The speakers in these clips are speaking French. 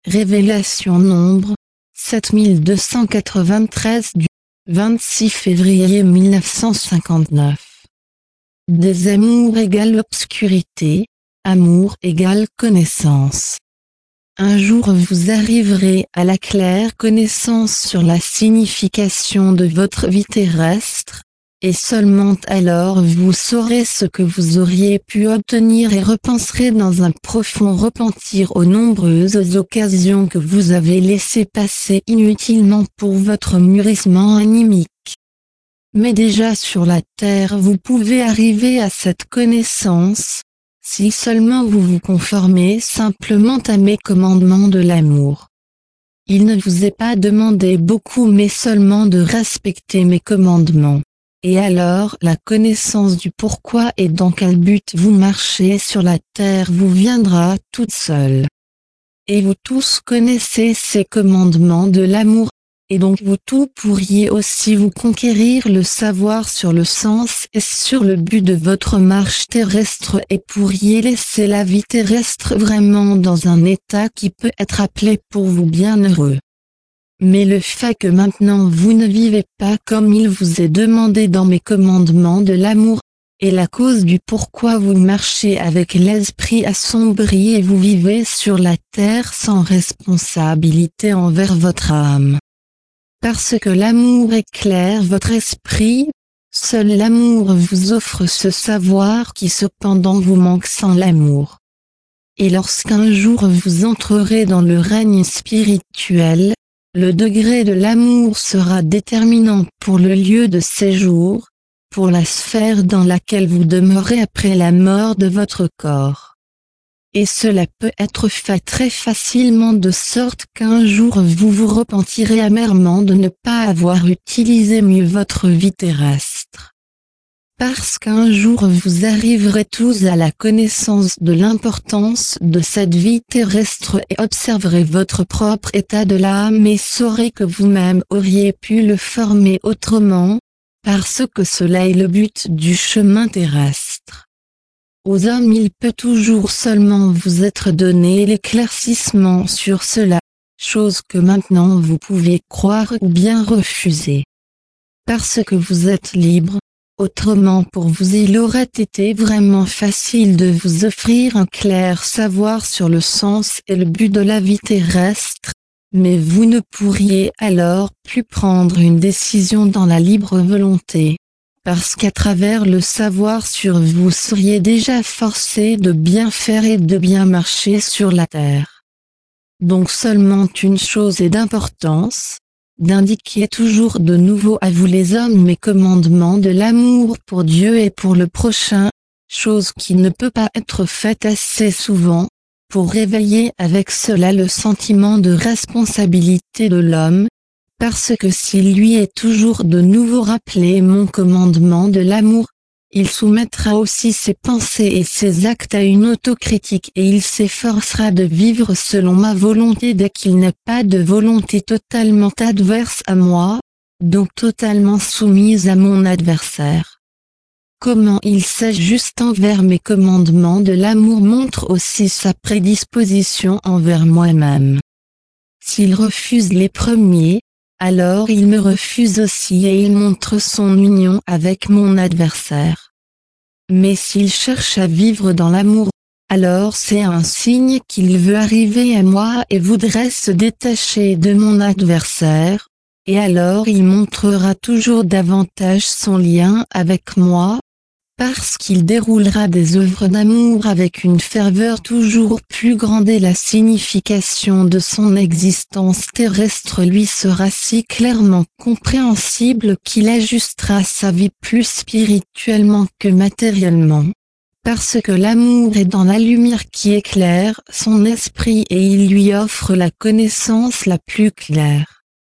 Révélation nombre 7293 du 26 février 1959. Désamour égale obscurité, amour égale connaissance. Un jour vous arriverez à la claire connaissance sur la signification de votre vie terrestre, et seulement alors vous saurez ce que vous auriez pu obtenir et repenserez dans un profond repentir aux nombreuses occasions que vous avez laissées passer inutilement pour votre mûrissement animique. Mais déjà sur la terre vous pouvez arriver à cette connaissance, si seulement vous vous conformez simplement à mes commandements de l'amour. Il ne vous est pas demandé beaucoup mais seulement de respecter mes commandements. Et alors la connaissance du pourquoi et dans quel but vous marchez sur la terre vous viendra toute seule. Et vous tous connaissez ces commandements de l'amour, et donc vous tous pourriez aussi vous conquérir le savoir sur le sens et sur le but de votre marche terrestre et pourriez laisser la vie terrestre vraiment dans un état qui peut être appelé pour vous bienheureux. Mais le fait que maintenant vous ne vivez pas comme il vous est demandé dans mes commandements de l'amour, est la cause du pourquoi vous marchez avec l'esprit assombri et vous vivez sur la terre sans responsabilité envers votre âme. Parce que l'amour éclaire votre esprit, seul l'amour vous offre ce savoir qui cependant vous manque sans l'amour. Et lorsqu'un jour vous entrerez dans le règne spirituel, le degré de l'amour sera déterminant pour le lieu de séjour, pour la sphère dans laquelle vous demeurez après la mort de votre corps. Et cela peut être fait très facilement de sorte qu'un jour vous vous repentirez amèrement de ne pas avoir utilisé mieux votre vie terrestre. Parce qu'un jour vous arriverez tous à la connaissance de l'importance de cette vie terrestre et observerez votre propre état de l'âme et saurez que vous-même auriez pu le former autrement, parce que cela est le but du chemin terrestre. Aux hommes il peut toujours seulement vous être donné l'éclaircissement sur cela, chose que maintenant vous pouvez croire ou bien refuser. Parce que vous êtes libre. Autrement pour vous il aurait été vraiment facile de vous offrir un clair savoir sur le sens et le but de la vie terrestre, mais vous ne pourriez alors plus prendre une décision dans la libre volonté, parce qu'à travers le savoir sur vous seriez déjà forcé de bien faire et de bien marcher sur la terre. Donc seulement une chose est d'importance, d'indiquer toujours de nouveau à vous les hommes mes commandements de l'amour pour Dieu et pour le prochain, chose qui ne peut pas être faite assez souvent, pour réveiller avec cela le sentiment de responsabilité de l'homme, parce que s'il lui est toujours de nouveau rappelé mon commandement de l'amour, il soumettra aussi ses pensées et ses actes à une autocritique et il s'efforcera de vivre selon ma volonté dès qu'il n'a pas de volonté totalement adverse à moi, donc totalement soumise à mon adversaire. Comment il s'ajuste envers mes commandements de l'amour montre aussi sa prédisposition envers moi-même. S'il refuse les premiers, alors il me refuse aussi et il montre son union avec mon adversaire. Mais s'il cherche à vivre dans l'amour, alors c'est un signe qu'il veut arriver à moi et voudrait se détacher de mon adversaire, et alors il montrera toujours davantage son lien avec moi, parce qu'il déroulera des œuvres d'amour avec une ferveur toujours plus grande et la signification de son existence terrestre lui sera si clairement compréhensible qu'il ajustera sa vie plus spirituellement que matériellement. Parce que l'amour est dans la lumière qui éclaire son esprit et il lui offre la connaissance la plus claire.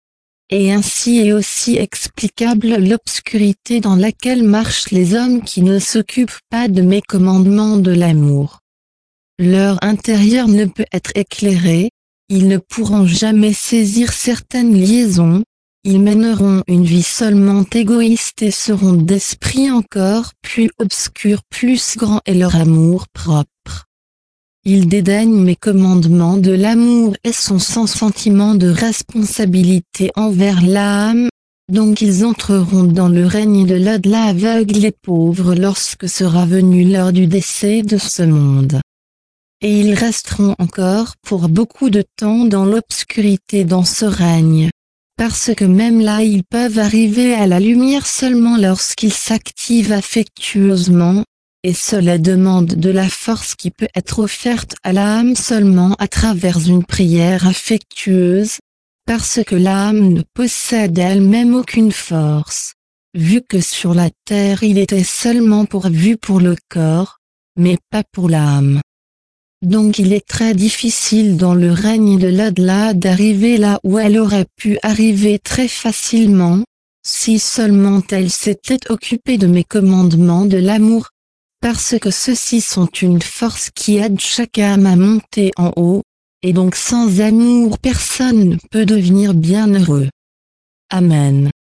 Et ainsi est aussi explicable l'obscurité dans laquelle marchent les hommes qui ne s'occupent pas de mes commandements de l'amour. Leur intérieur ne peut être éclairé, ils ne pourront jamais saisir certaines liaisons, ils mèneront une vie seulement égoïste et seront d'esprit encore plus obscur plus grand et leur amour propre. il dédaigne mes commandements de l'amour et son sans sentiment de responsabilité envers l'âme, donc ils entreront dans le règne de l'au-delà aveugles et pauvres lorsque sera venue l'heure du décès de ce monde. Et ils resteront encore pour beaucoup de temps dans l'obscurité dans ce règne. Parce que même là ils peuvent arriver à la lumière seulement lorsqu'ils s'activent affectueusement, et cela demande de la force qui peut être offerte à l'âme seulement à travers une prière affectueuse, parce que l'âme ne possède elle-même aucune force, vu que sur la terre il était seulement pourvu pour le corps, mais pas pour l'âme. Donc il est très difficile dans le règne de l'au-delà d'arriver là où elle aurait pu arriver très facilement, si seulement elle s'était occupée de mes commandements de l'amour, parce que ceux-ci sont une force qui aide chaque âme à monter en haut, et donc sans amour personne ne peut devenir bienheureux. Amen.